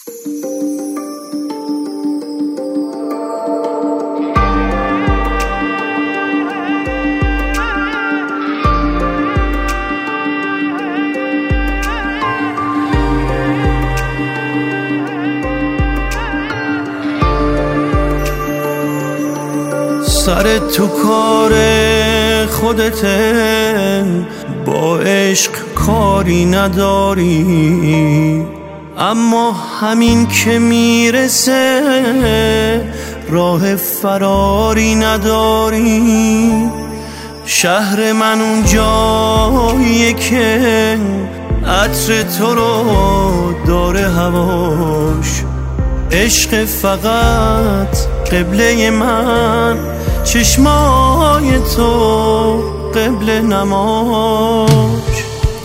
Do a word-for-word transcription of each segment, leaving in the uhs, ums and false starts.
سر تو کار خودته، با عشق کاری نداری، اما همین که میرسه راه فراری نداری. شهر من اون جاییه که عطر تو رو داره هواش، عشق فقط قبله من، چشمای تو قبله نماش.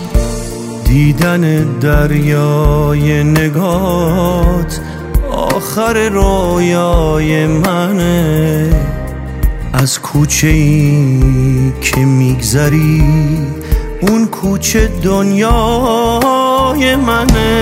دیدن دریای نگات آخر رویای منه، از کوچه ای که میگذری اون کوچه دنیای منه.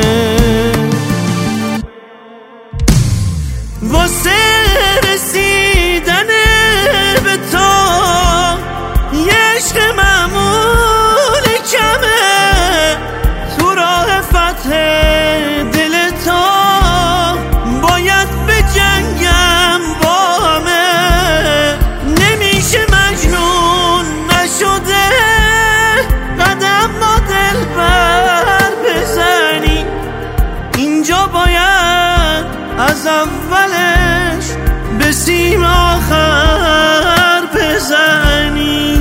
واسه رسیدن به تو یه عشق معمول کمه، تو راه فتح دل تو باید به جنگم با همه. نمیشه مجنون نشده قدم ما دل بر بزنی، اینجا باید از اولش به سیم آخر بزنی.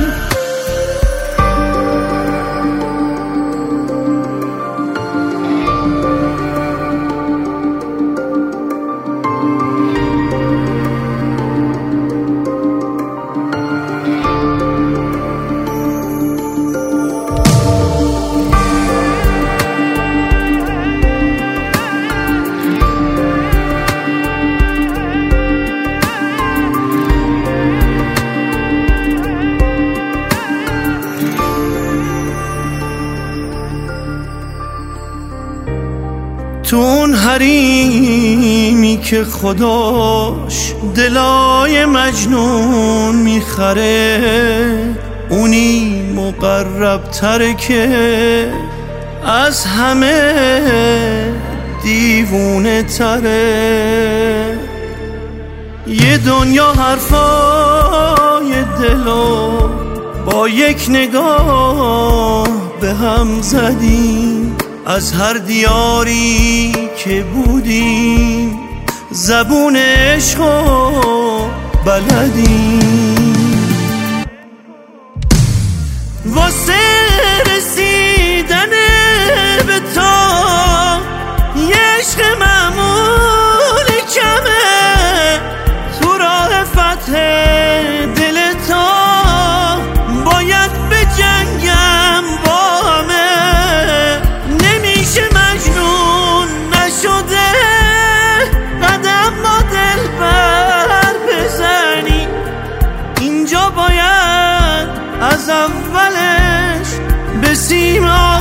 تو اون حریمی که خداش دلای مجنون میخره، اونی مقرب تره که از همه دیوونه تره. یه دنیا حرفای دلو با یک نگاه به هم زدیم، از هر دیاری که بودیم زبون عشقو بلدیم. واسه رسیدن به تو یه عشق معمول کمه، تو راه فتح دل تو باید به جنگم با همه. نمیشه مجنون نشده قدم ما دل بر بزنی، اینجا باید از اولش به سیم